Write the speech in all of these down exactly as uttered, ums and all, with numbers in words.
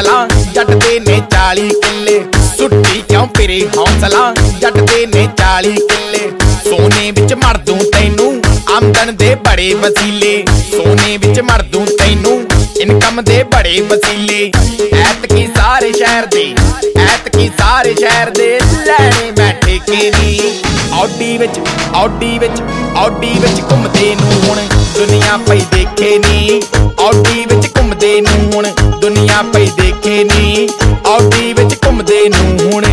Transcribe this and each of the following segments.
हौसला जट दे ने चाली किले सुट्टी क्यों फिरे हौसला जट दे ने चाली किले सोने विच मर दूं तैनू आमदन दे बड़े वसीले सोने विच मर दूं तैनू इनकम दे बड़े वसीले ऐतकी सारे शहर दे ऐतकी सारे शहर दे लैने बैठे के नी औडी विच औडी विच औडी विच घुमदे नूं हुण दुनिया पई देखे नी औडी विच घुमदे नूं हुण दुनिया पई देखे नी औडी विच घुमदे नूं हुण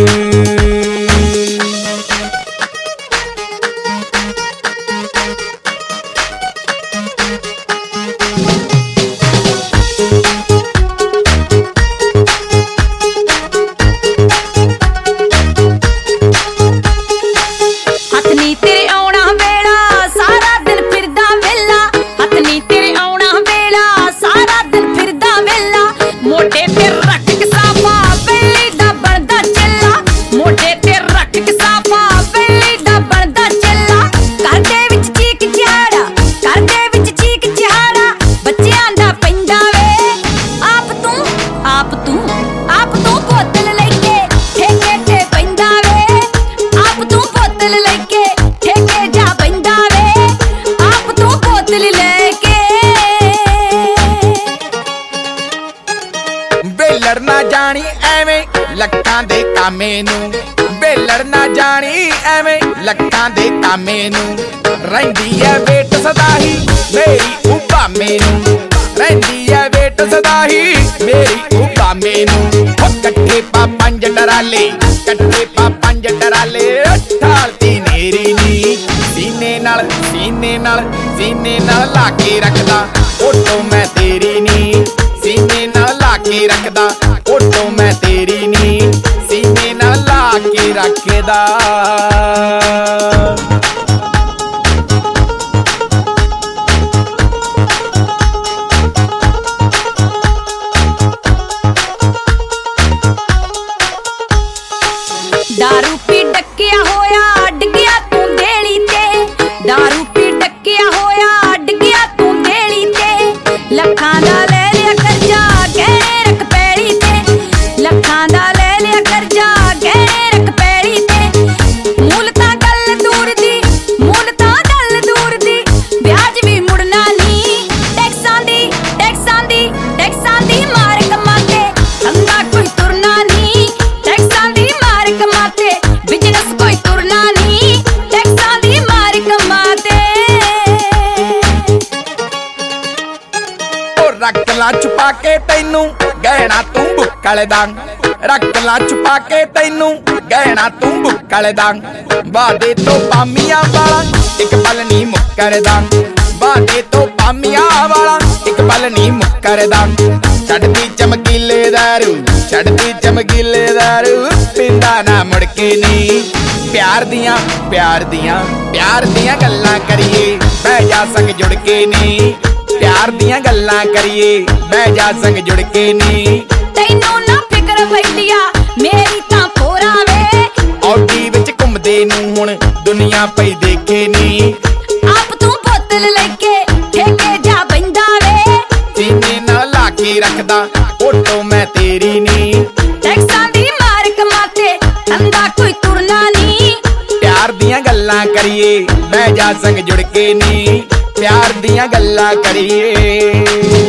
बेलड़ ना जानी एवें लखां दे कामे नूं बेलड़ ना जानी एवें लखां दे कामे नूं रहिंदी ऐ वेट सदा ही मेरी उपामे नूं रहिंदी ऐ वेट सदा ही मेरी उपामे नूं कट्ठे पा पंज डराले कट्ठे पा पंज डराले ठालती नेरी नी सीने नाल सीने नाल सीने नाल ला के रखदा फोटो मैं तेरी नी सीने नाल ला के रखदा फोटो मैं तेरी नी सीने नाल ला के रखदा दारू पी डकिया होया अड गया तू देली ते दारू पी डकिया होया अड गया तू देली ते लखां दा ले लिया कर्जा गहने रख पैड़ी ते लखां दा ले लिया कर्जा गहने रख पैड़ी ते मूल तां गल दूर दी मूल तां गल दूर दी ब्याज भी मुड़ना नी टैक्सां दी टैक्सां दी टैक्सां दी मार कमाते धंधा कोई तुरना नी टैक्सां दी मार कमाते बिजनेस कोई तुरना नी टैक्सां दी मार कमाते ओ रख ला छुपा के तैनू गहना तू बुक्कल दा रख ला छुपा के तैनू गहना तू बुक्कल दा वादे तो पामिया वाला एक पल नी मुक्करदा वादे तो पामिया वाला एक पल नी मुक्करदा छड्डदी चमकीले दारू छड्डदी चमकीले दारू पिंदा ना मुड़ के नी प्यार दियां प्यार दियां प्यार दियां गल्लां करिए बह जा संग जुड़ के नी प्यार दियां गल्लां करिए बह जा संग जुड़ के नी तैनू ना फिक्र वैलिया मेरी तां पोरा वे औडी विच घुमदे नूं हुण दुनिया पई देखे नी आप तू बोतल लेके ठेके जा बंदा वे सीने नाल ला के रखदा फोटो मैं तेरी नी टैक्सां दी मार कमाते धंधा कोई तुरना नी प्यार दियां गल्लां करिए बह जा संग जुड़ के नी प्यार दियां गल्लां करिए।